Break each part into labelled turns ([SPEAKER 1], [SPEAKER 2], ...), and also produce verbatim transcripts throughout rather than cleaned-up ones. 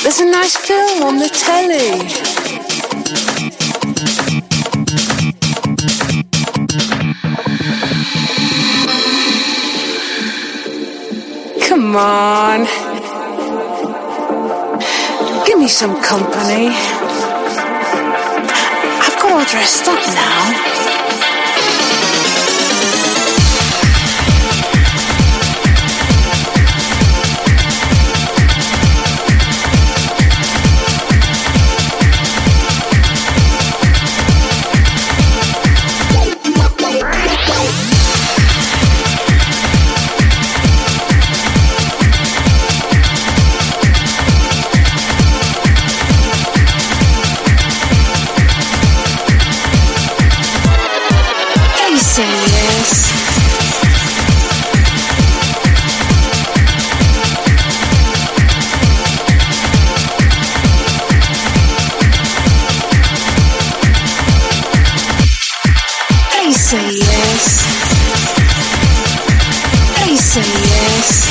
[SPEAKER 1] There's a nice film on the telly. Come on. Give me some company. I've got all dressed up now. Say yes. Please say yes. Please say yes.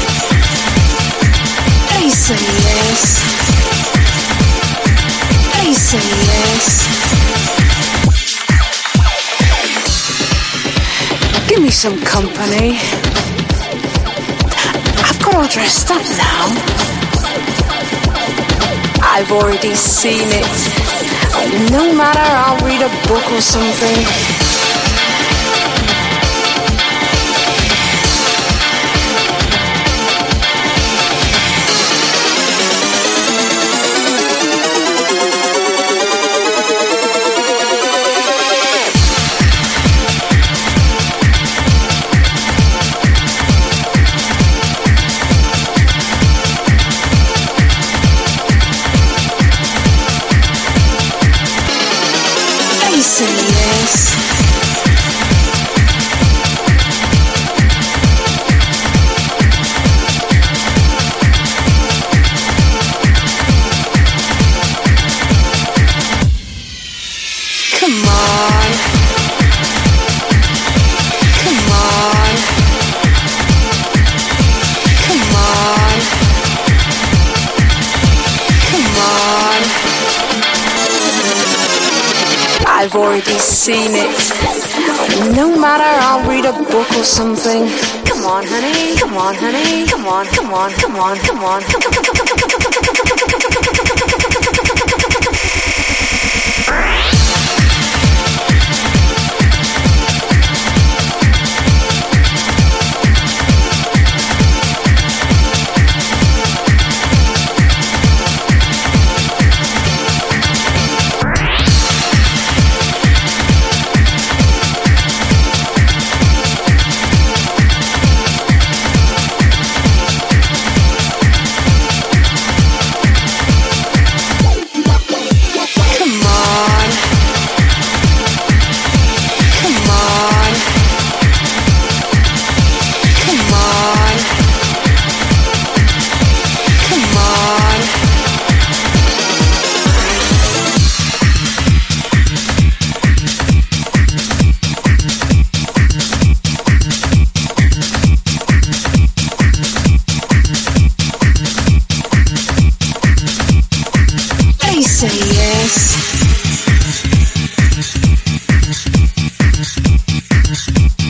[SPEAKER 1] Please say yes. Please say yes. Give me some company. I've got all dressed up now. I've already seen it. No matter, I'll read a book or something. Say yes. Come on. Come on. Come on. Come on. I've already seen it. No matter, I'll read a book or something. Come on, honey. Come on, honey. Come on, come on, come on, come on. Come, come, come, come, come, come, come, come, come, come, come, come, come, come, come. Say yes.